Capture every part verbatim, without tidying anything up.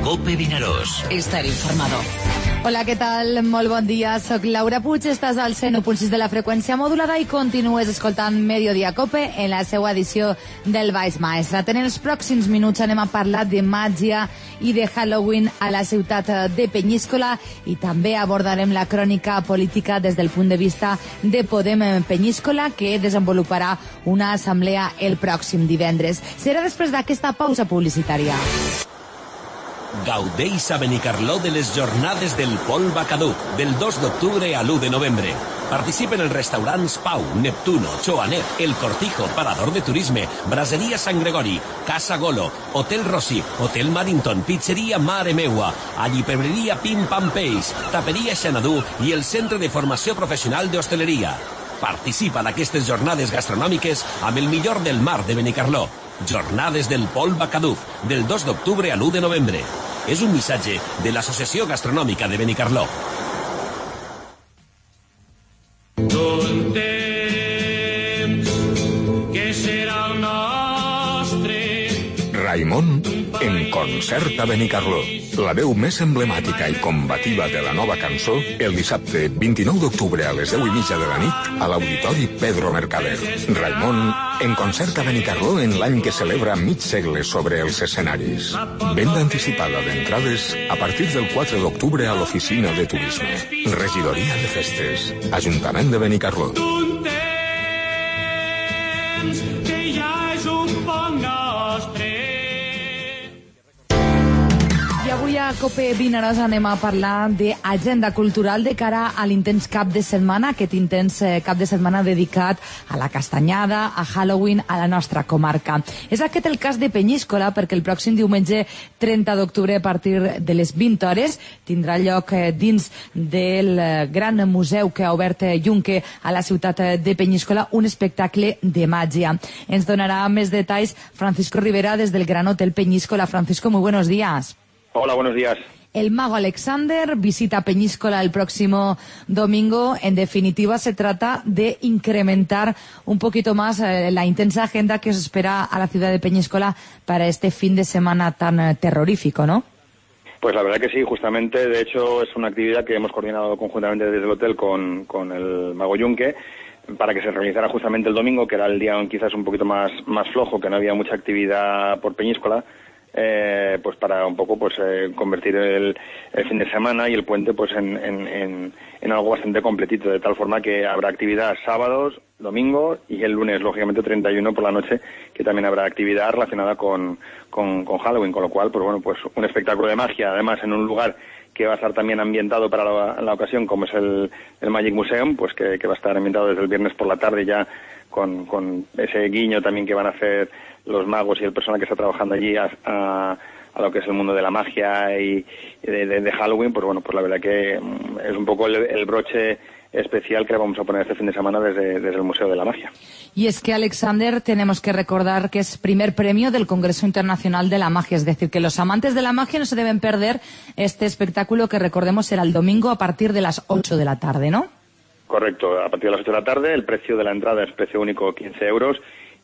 COPE Vinaròs. Estar informado. Hola, què tal? Molt bon dia. Soc Laura Puig, estàs al cent u punt sis de la freqüència modulada i continues escoltant Mediodía Cope en la seva edició del Baix Maestre. En els pròxims minuts anem a parlar de màgia i de Halloween a la ciutat de Penyíscola i també abordarem la crònica política des del punt de vista de Podem Penyíscola, que desenvoluparà una assemblea el pròxim divendres. Serà després d'aquesta pausa publicitària. Gaudeix a Benicarló de les jornades del Polva Caduc, del dos d'octubre a l'u de novembre. Participen els restaurants Pau, Neptuno, Choanet, El Cortijo, Parador de Turisme, Braseria Sant Gregori, Casa Golo, Hotel Rossi, Hotel Maddington, Pizzeria Mare Meua, Allipebreria Pim Pam Peix, Taperia Xanadú i el Centre de Formació Professional d'Hostaleria. Participa d'aquestes jornades gastronòmiques amb el millor del mar de Benicarló. Jornades del Polva Caduc, del dos d'octubre a l'u de novembre. És un missatge de l'Associació Gastronòmica de Benicarló. Un temps que serà el nostre. Raimon en concert a Benicarló. La veu més emblemàtica i combativa de la nova cançó, el dissabte vint-i-nou d'octubre a les deu i mitja de la nit a l'Auditori Pedro Mercader. Raimon en concert a Benicarló en l'any que celebra mig segle sobre els escenaris. Venda anticipada d'entrades a partir del quatre d'octubre a l'Oficina de Turisme. Regidoria de Festes. Ajuntament de Benicarló. Un temps que ja és un poc nostre. I avui a Cope Vinaròs anem a parlar d'agenda cultural de cara a l'intens cap de setmana, aquest intens cap de setmana dedicat a la castanyada, a Halloween, a la nostra comarca. És aquest el cas de Penyíscola, perquè el pròxim diumenge trenta d'octubre a partir de les vint hores tindrà lloc dins del gran museu que ha obert Junque a la ciutat de Penyíscola un espectacle de màgia. Ens donarà més detalls Francisco Rivera des del Gran Hotel Penyíscola. Francisco, muy buenos días. Hola, buenos días. El mago Alexander visita Peñíscola el próximo domingo. En definitiva, se trata de incrementar un poquito más eh, la intensa agenda que os espera a la ciudad de Peñíscola para este fin de semana tan eh, terrorífico, ¿no? Pues la verdad que sí, justamente. De hecho, es una actividad que hemos coordinado conjuntamente desde el hotel con, con el mago Junque para que se realizara justamente el domingo, que era el día quizás un poquito más, más flojo, que no había mucha actividad por Peñíscola. Eh, pues para un poco pues eh, convertir el, el fin de semana y el puente pues en, en, en, en algo bastante completito, de tal forma que habrá actividad sábados, domingo y el lunes, lógicamente treinta y uno por la noche, que también habrá actividad relacionada con, con, con Halloween, con lo cual pues bueno, pues un espectáculo de magia, además en un lugar que va a estar también ambientado para la, la ocasión, como es el, el Magic Museum, pues que, que va a estar ambientado desde el viernes por la tarde ya con, con ese guiño también que van a hacer los magos y el personal que está trabajando allí a, a, a lo que es el mundo de la magia y, y de, de, de Halloween. Pues bueno, pues la verdad que es un poco el, el broche especial que vamos a poner este fin de semana desde, desde el Museo de la Magia. Y es que, Alexander, tenemos que recordar que es primer premio del Congreso Internacional de la Magia, es decir, que los amantes de la magia no se deben perder este espectáculo que, recordemos, será el domingo a partir de las ocho de la tarde, ¿no? Correcto, a partir de las ocho de la tarde. El precio de la entrada es precio único quince euros.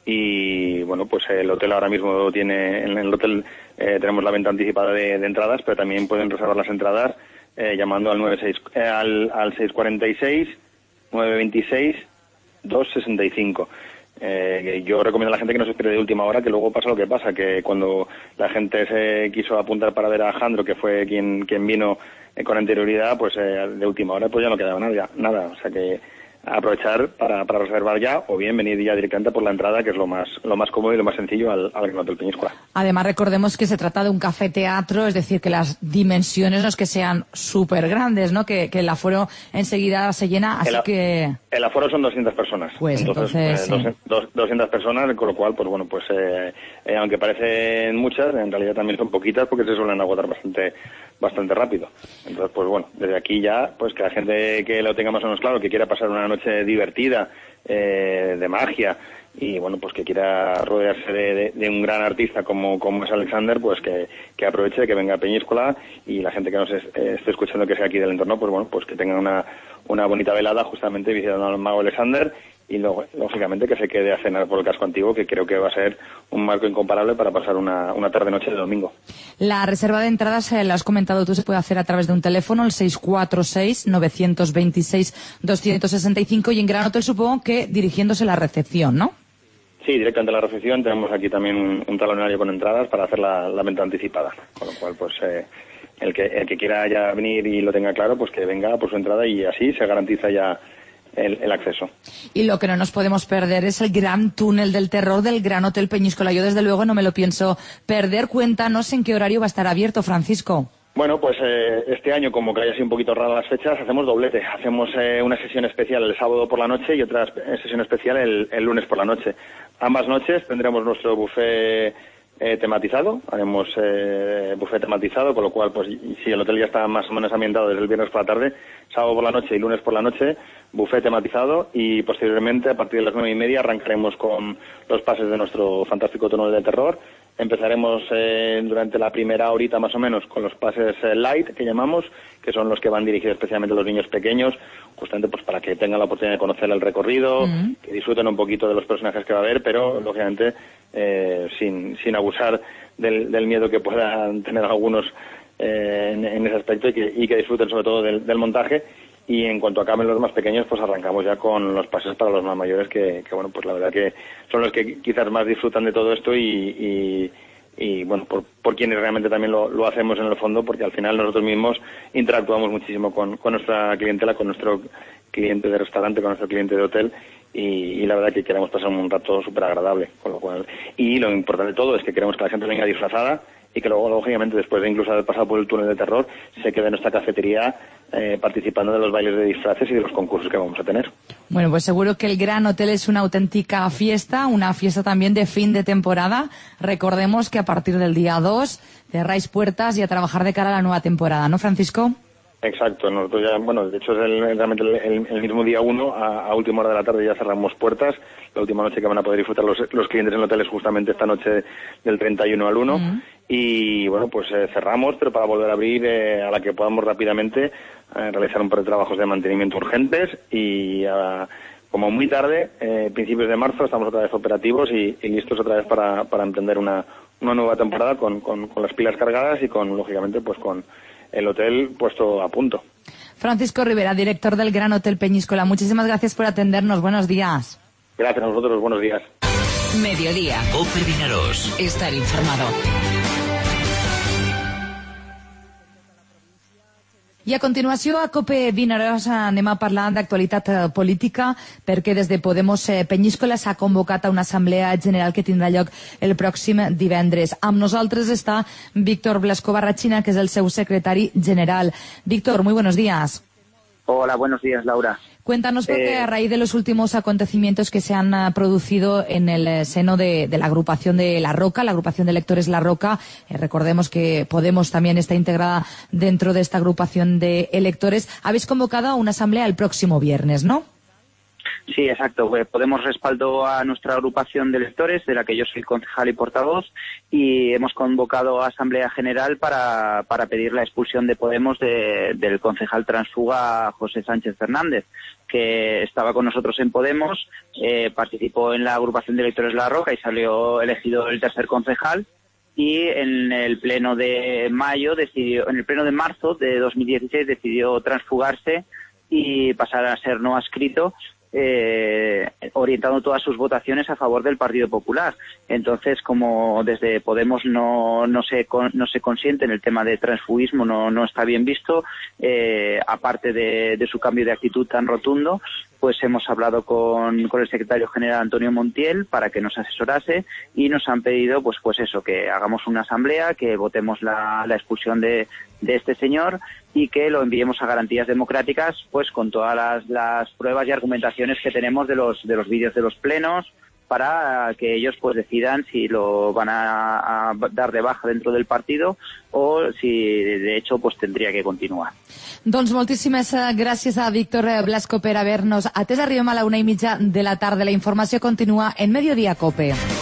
Y bueno, pues el hotel ahora mismo tiene, en el hotel eh, tenemos la venta anticipada de, de entradas, pero también pueden reservar las entradas eh, llamando al nueve seis eh, al, al seis cuatro seis, nueve dos seis, dos seis cinco. Eh, yo recomiendo a la gente que no se espere de última hora, que luego pasa lo que pasa, que cuando la gente se quiso apuntar para ver a Jandro, que fue quien quien vino eh, con anterioridad, pues eh, de última hora pues ya no quedaba nada, nada, o sea que aprovechar para, para reservar ya, o bien venir ya directamente por la entrada, que es lo más lo más cómodo y lo más sencillo al, al Gran Hotel Peñíscola. Además, recordemos que se trata de un café teatro, es decir, que las dimensiones no es que sean súper grandes, ¿no? Que, que el aforo enseguida se llena, así el, que... El aforo son doscientas personas. Pues entonces... entonces eh, sí. dos, doscientas personas, con lo cual, pues bueno, pues eh, eh, aunque parecen muchas, en realidad también son poquitas porque se suelen agotar bastante bastante rápido. Entonces, pues bueno, desde aquí ya, pues que la gente que lo tenga más o menos claro, que quiera pasar una noche divertida, eh, de magia, y bueno, pues que quiera rodearse de, de, de un gran artista como, como es Alexander, pues que, que aproveche, que venga a Peñíscola, y la gente que nos es, eh, esté escuchando que sea aquí del entorno, pues bueno, pues que tenga una, una bonita velada justamente visitando al mago Alexander, y luego, lógicamente, que se quede a cenar por el casco antiguo, que creo que va a ser un marco incomparable para pasar una, una tarde-noche de domingo. La reserva de entradas, eh, la has comentado tú, se puede hacer a través de un teléfono, el seis cuatro seis, nueve dos seis, dos seis cinco, y en Gran Hotel supongo que dirigiéndose a la recepción, ¿no? Sí, directamente a la recepción. Tenemos aquí también un, un talonario con entradas para hacer la, la venta anticipada, con lo cual pues eh, el que el que quiera ya venir y lo tenga claro, pues que venga por su entrada y así se garantiza ya El, el acceso. Y lo que no nos podemos perder es el gran túnel del terror del Gran Hotel Peñíscola. Yo desde luego no me lo pienso perder. Cuéntanos en qué horario va a estar abierto, Francisco. Bueno, pues eh, este año, como que haya sido un poquito rara las fechas, hacemos doblete. Hacemos eh, una sesión especial el sábado por la noche y otra sesión especial el, el lunes por la noche. Ambas noches tendremos nuestro buffet eh, tematizado, haremos eh, buffet tematizado, con lo cual, pues si el hotel ya está más o menos ambientado desde el viernes por la tarde, sábado por la noche y lunes por la noche, buffet tematizado, y posteriormente, a partir de las nueve y media, arrancaremos con los pases de nuestro fantástico túnel de terror. Empezaremos eh, durante la primera horita más o menos con los pases eh, light, que llamamos, que son los que van dirigidos especialmente a los niños pequeños, justamente pues para que tengan la oportunidad de conocer el recorrido, mm. que disfruten un poquito de los personajes que va a haber, pero lógicamente eh, sin, sin abusar del, del miedo que puedan tener algunos eh, en, en ese aspecto, y que, y que disfruten sobre todo del, del montaje. Y en cuanto acaben los más pequeños, pues arrancamos ya con los pases para los más mayores, que, que bueno, pues la verdad que son los que quizás más disfrutan de todo esto, y, y, y bueno, por, por quienes realmente también lo, lo hacemos en el fondo, porque al final nosotros mismos interactuamos muchísimo con, con nuestra clientela, con nuestro cliente de restaurante, con nuestro cliente de hotel, y, y la verdad que queremos pasar un rato súper agradable, con lo cual, y lo importante de todo es que queremos que la gente venga disfrazada, y que luego, lógicamente, después de incluso haber pasado por el túnel de terror, se quede en nuestra cafetería eh, participando de los bailes de disfraces y de los concursos que vamos a tener. Bueno, pues seguro que el Gran Hotel es una auténtica fiesta, una fiesta también de fin de temporada. Recordemos que a partir del día dos cerráis puertas y a trabajar de cara a la nueva temporada, ¿no, Francisco? Exacto, nosotros ya, bueno, de hecho es el, realmente el, el, el mismo día uno, a, a última hora de la tarde ya cerramos puertas. La última noche que van a poder disfrutar los, los clientes en el hotel es justamente esta noche del treinta y uno al uno. Uh-huh. Y bueno, pues eh, cerramos, pero para volver a abrir eh, a la que podamos rápidamente eh, realizar un par de trabajos de mantenimiento urgentes, y uh, como muy tarde, eh, principios de marzo, estamos otra vez operativos y, y listos otra vez para, para emprender una, una nueva temporada con, con, con las pilas cargadas y con, lógicamente, pues con el hotel puesto a punto. Francisco Rivera, director del Gran Hotel Peñíscola, muchísimas gracias por atendernos. Buenos días. Gracias a vosotros, buenos días. Mediodía. Cope Vinaroz. Estar informado. I a continuació a Cope Vinaroz anem a parlar d'actualitat política, perquè des de Podemos Peñíscola s'ha convocat a una assemblea general que tindrà lloc el pròxim divendres. Amb nosaltres està Víctor Blasco Barrachina, que és el seu secretari general. Víctor, muy buenos días. Hola, buenos días, Laura. Cuéntanos, porque eh, a raíz de los últimos acontecimientos que se han uh, producido en el seno de, de la agrupación de La Roca, la agrupación de electores La Roca, eh, recordemos que Podemos también está integrada dentro de esta agrupación de electores, habéis convocado a una asamblea el próximo viernes, ¿no? Sí, exacto. Podemos respaldó a nuestra agrupación de electores, de la que yo soy concejal y portavoz, y hemos convocado a Asamblea General para, para pedir la expulsión de Podemos de, del concejal transfuga José Sánchez Fernández, que estaba con nosotros en Podemos, eh, participó en la agrupación de electores La Roca y salió elegido el tercer concejal, y en el pleno de mayo decidió, en el pleno de marzo de dos mil dieciséis decidió transfugarse y pasar a ser no adscrito, Eh, orientando todas sus votaciones a favor del Partido Popular. Entonces, como desde Podemos no no se no se consiente en el tema de transfugismo, no no está bien visto, eh, aparte de, de su cambio de actitud tan rotundo, pues hemos hablado con, con el secretario general Antonio Montiel para que nos asesorase, y nos han pedido pues pues eso, que hagamos una asamblea, que votemos la, la expulsión de, de este señor, y que lo enviemos a Garantías Democráticas, pues con todas las, las pruebas y argumentaciones que tenemos de los de los vídeos de los plenos, para que ellos pues decidan si lo van a, a dar de baja dentro del partido o si de hecho pues tendría que continuar. Doncs moltíssimes gràcies a Víctor Blasco per haver-nos atès. Arribem a la una i mitja de la tarda. La informació continua en Mediodía Cope.